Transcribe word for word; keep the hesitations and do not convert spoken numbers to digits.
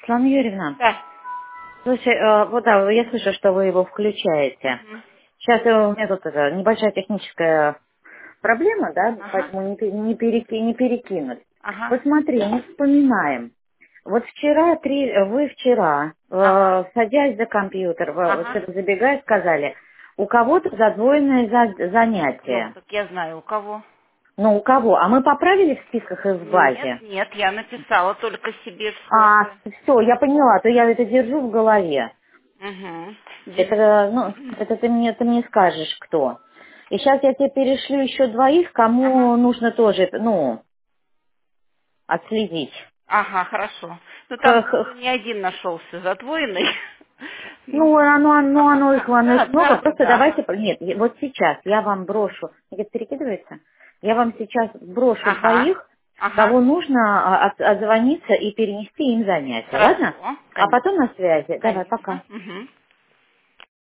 Светлана Юрьевна, Да. слушай, э, вот да, я слышу, что вы его включаете. Мгм. Сейчас у меня тут это, небольшая техническая проблема, да, Ага. поэтому не, пе- не, переки- не перекинуть. Ага. Вот смотри, мы вспоминаем. Вот вчера, три, вы вчера, Ага. э, садясь за компьютер, вы, вот Ага. что-то забегая, сказали, у кого-то задвоенное за- Ну, занятие. так я знаю у кого. Ну, у кого? А мы поправили в списках и в Нет, базе? нет, я написала только себе А, что-то. все, я поняла, то я это держу в голове. Угу. Это, ну, это ты мне, ты мне скажешь, кто. И сейчас я тебе перешлю еще двоих, Ага. кому нужно тоже, это, ну, отследить. Ага, хорошо. Ну там Х- ну, х- не один нашелся задвоенный. Ну, Ну, оно, оно, оно их, ага. оно Да, их много, да, да, просто да. давайте, Ага. по- нет, я- вот сейчас я вам брошу, где-то перекидывается, я вам сейчас брошу Ага. двоих, кого Ага. нужно а, от- отзвониться и перенести им занятия, ладно? Хорошо, А потом конечно. на связи. Давай, пока. Конечно. Угу.